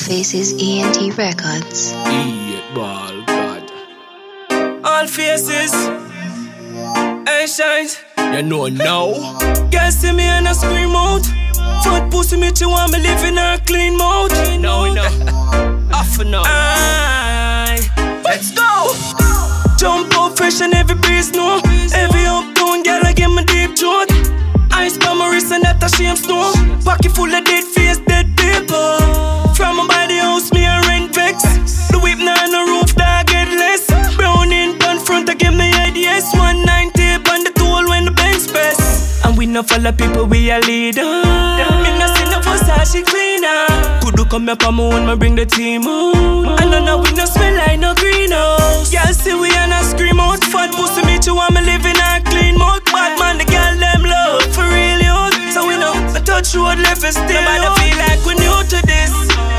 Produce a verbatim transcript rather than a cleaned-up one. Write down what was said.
Faces E N T Records. Idiot ball, God. All faces, hey shines. You know now. Girl see me and I scream out. Fat pussy me, she want me live in her clean mouth. No, no. Off now. Aye, let's go. Jump out fresh and every breeze know. Every uptown girl I get my deep throat. Ice by my wrist and that a shame snow. Pocket full of dead face, dead people. From my body house, me a rent vex. The whip now on the roof, dog get less. Brown in front, I give me ideas. one ninety on the tool when the bench press. And we no follow people, we a leader. Me no see no Versace cleaner. Could come up on my own, me bring the team out. And now we no smell like no greenhouse. Y'all see we and I scream out. Fat pussy me, you want me live in a clean mouth. Bad man, the girl them love for real youth. So we know, I touch road left and still. Nobody feel like we new to this.